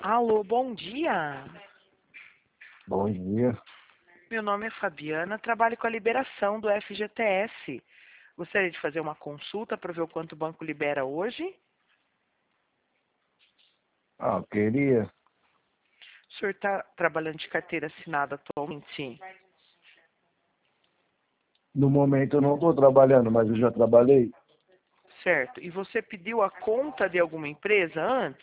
Alô, bom dia. Bom dia. Meu nome é Fabiana, trabalho com a liberação do FGTS. Gostaria de fazer uma consulta para ver o quanto o banco libera hoje. Eu queria. O senhor está trabalhando de carteira assinada atualmente? No momento eu não estou trabalhando, mas eu já trabalhei. Certo. E você pediu a conta de alguma empresa antes?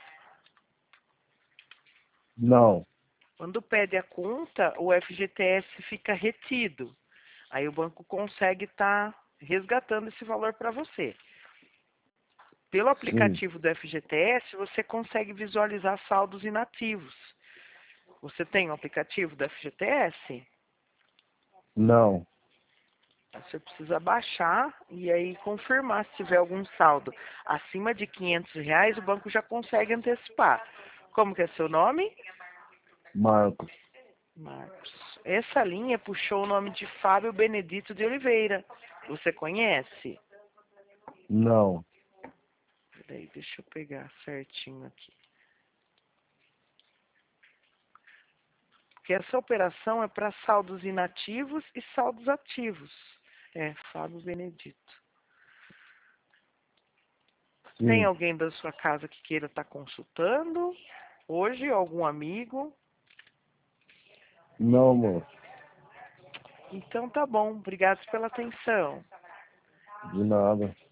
Não. Quando pede a conta, o FGTS fica retido. Aí o banco consegue estar resgatando esse valor para você. Pelo Sim. aplicativo do FGTS, você consegue visualizar saldos inativos. Você tem o aplicativo do FGTS? Não. Você precisa baixar e aí confirmar se tiver algum saldo acima de R$ 500, o banco já consegue antecipar. Como que é seu nome? Marcos. Marcos. Essa linha puxou o nome de Fábio Benedito de Oliveira. Você conhece? Não. Peraí, deixa eu pegar certinho aqui. Porque essa operação é para saldos inativos e saldos ativos. É, Fábio Benedito. Tem Sim. alguém da sua casa que queira estar consultando? Hoje, algum amigo? Não, moço. Então tá bom, obrigado pela atenção. De nada.